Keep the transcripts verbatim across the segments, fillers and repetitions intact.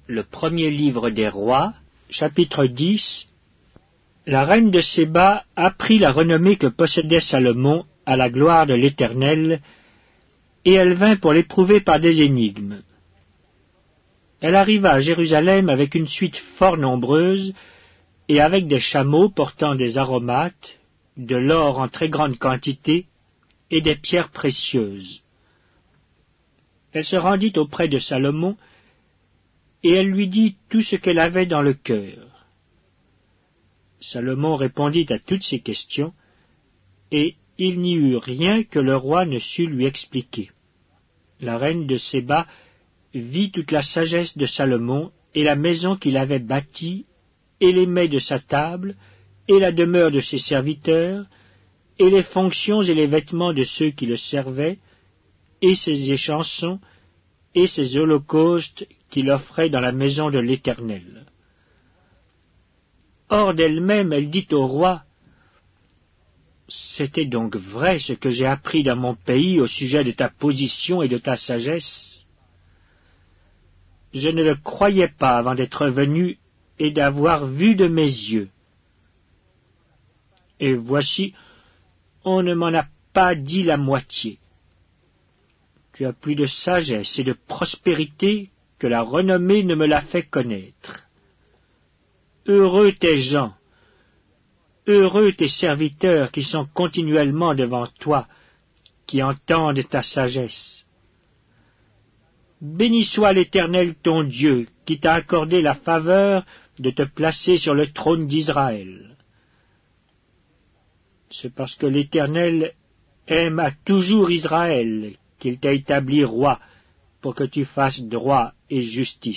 Le premier livre des rois, chapitre dix. La reine de Séba apprit la renommée que possédait Salomon à la gloire de l'Éternel, et elle vint pour l'éprouver par des énigmes. Elle arriva à Jérusalem avec une suite fort nombreuse, et avec des chameaux portant des aromates, de l'or en très grande quantité, et des pierres précieuses. Elle se rendit auprès de Salomon, et elle lui dit tout ce qu'elle avait dans le cœur. Salomon répondit à toutes ces questions, et il n'y eut rien que le roi ne sût lui expliquer. La reine de Séba vit toute la sagesse de Salomon, et la maison qu'il avait bâtie, et les mets de sa table, et la demeure de ses serviteurs, et les fonctions et les vêtements de ceux qui le servaient, et ses échansons, et ses holocaustes qu'il offrait dans la maison de l'Éternel. Hors d'elle-même, elle dit au roi, « C'était donc vrai ce que j'ai appris dans mon pays au sujet de ta position et de ta sagesse. Je ne le croyais pas avant d'être venu et d'avoir vu de mes yeux. Et voici, on ne m'en a pas dit la moitié. Tu as plus de sagesse et de prospérité que la renommée ne me l'a fait connaître. Heureux tes gens, heureux tes serviteurs qui sont continuellement devant toi, qui entendent ta sagesse. Béni soit l'Éternel ton Dieu, qui t'a accordé la faveur de te placer sur le trône d'Israël. C'est parce que l'Éternel aime à toujours Israël qu'il t'a établi roi, pour que tu fasses droit et justice. »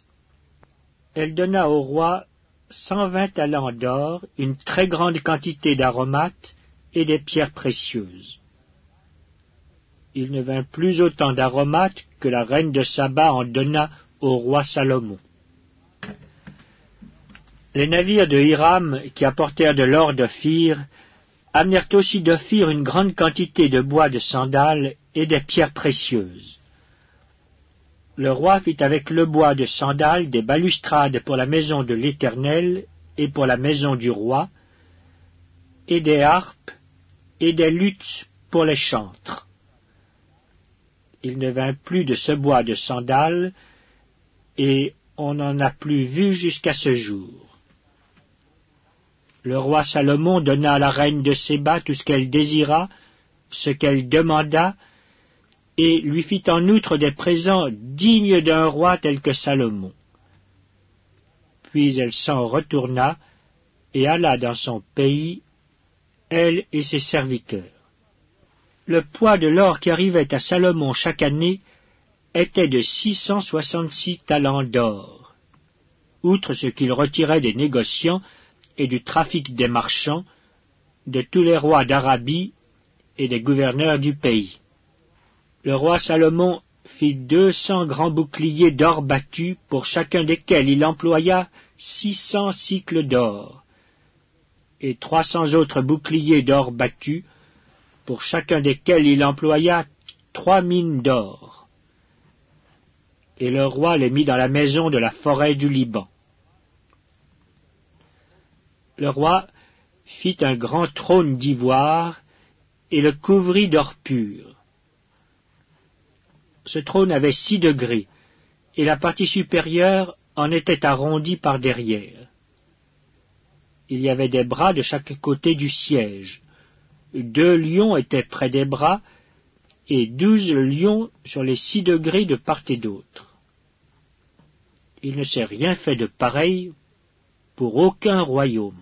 Elle donna au roi cent vingt talents d'or, une très grande quantité d'aromates et des pierres précieuses. Il ne vint plus autant d'aromates que la reine de Saba en donna au roi Salomon. Les navires de Hiram, qui apportèrent de l'or d'Ophir, amenèrent aussi d'Ophir une grande quantité de bois de sandal et des pierres précieuses. Le roi fit avec le bois de sandal des balustrades pour la maison de l'Éternel et pour la maison du roi, et des harpes et des luths pour les chantres. Il ne vint plus de ce bois de sandal, et on n'en a plus vu jusqu'à ce jour. Le roi Salomon donna à la reine de Séba tout ce qu'elle désira, ce qu'elle demanda, et lui fit en outre des présents dignes d'un roi tel que Salomon. Puis elle s'en retourna et alla dans son pays, elle et ses serviteurs. Le poids de l'or qui arrivait à Salomon chaque année était de six cent soixante-six talents d'or, outre ce qu'il retirait des négociants et du trafic des marchands, de tous les rois d'Arabie et des gouverneurs du pays. Le roi Salomon fit deux cents grands boucliers d'or battu, pour chacun desquels il employa six cents cycles d'or, et trois cents autres boucliers d'or battu, pour chacun desquels il employa trois mines d'or. Et le roi les mit dans la maison de la forêt du Liban. Le roi fit un grand trône d'ivoire et le couvrit d'or pur. Ce trône avait six degrés, et la partie supérieure en était arrondie par derrière. Il y avait des bras de chaque côté du siège. Deux lions étaient près des bras, et douze lions sur les six degrés de part et d'autre. Il ne s'est rien fait de pareil pour aucun royaume.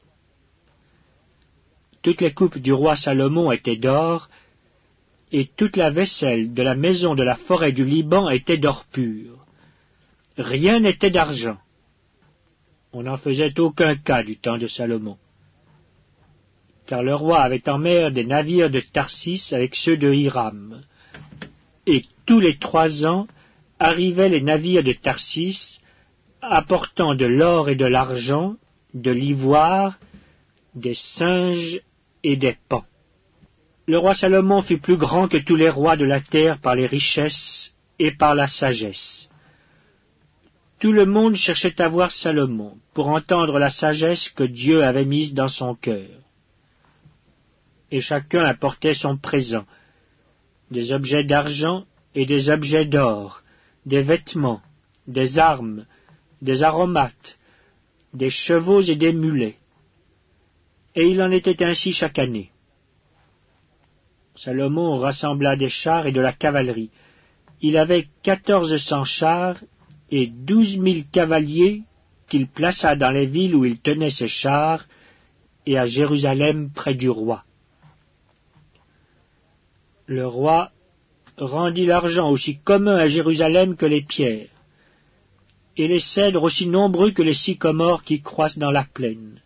Toutes les coupes du roi Salomon étaient d'or, et toute la vaisselle de la maison de la forêt du Liban était d'or pur. Rien n'était d'argent. On n'en faisait aucun cas du temps de Salomon. Car le roi avait en mer des navires de Tarsis avec ceux de Hiram. Et tous les trois ans arrivaient les navires de Tarsis, apportant de l'or et de l'argent, de l'ivoire, des singes et des paons. Le roi Salomon fut plus grand que tous les rois de la terre par les richesses et par la sagesse. Tout le monde cherchait à voir Salomon, pour entendre la sagesse que Dieu avait mise dans son cœur. Et chacun apportait son présent, des objets d'argent et des objets d'or, des vêtements, des armes, des aromates, des chevaux et des mulets. Et il en était ainsi chaque année. Salomon rassembla des chars et de la cavalerie. Il avait quatorze cents chars et douze mille cavaliers qu'il plaça dans les villes où il tenait ses chars et à Jérusalem près du roi. Le roi rendit l'argent aussi commun à Jérusalem que les pierres, et les cèdres aussi nombreux que les sycomores qui croissent dans la plaine.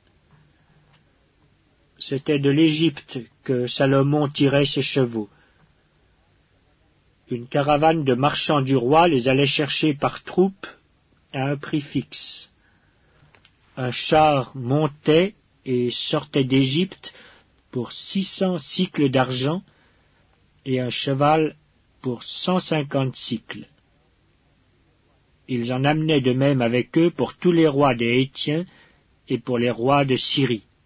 C'était de l'Égypte que Salomon tirait ses chevaux. Une caravane de marchands du roi les allait chercher par troupes à un prix fixe. Un char montait et sortait d'Égypte pour six cents cycles d'argent et un cheval pour cent cinquante cycles. Ils en amenaient de même avec eux pour tous les rois des Hétiens et pour les rois de Syrie.